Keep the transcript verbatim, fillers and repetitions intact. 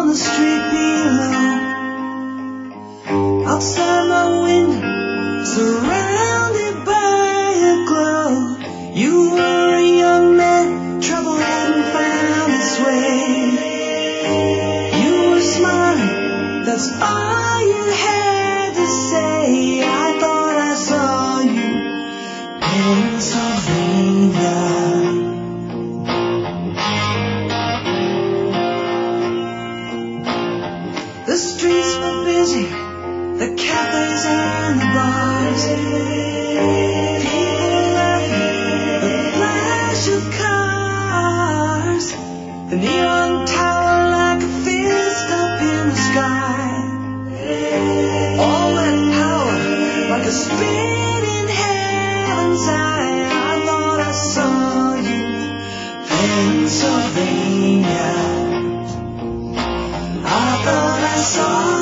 on the street below. Outside my window, surrounded by a glow. You were a young man, trouble hadn't found its way. You were smiling, that's all you had to say. I thought I saw you, Pennsylvania. The streets were busy, the cafes and the bars. People laughing, the flash of cars. The neon tower like a fist up in the sky. All that power like a spin in heaven's eye. I thought I saw you, Pennsylvania. I thought I saw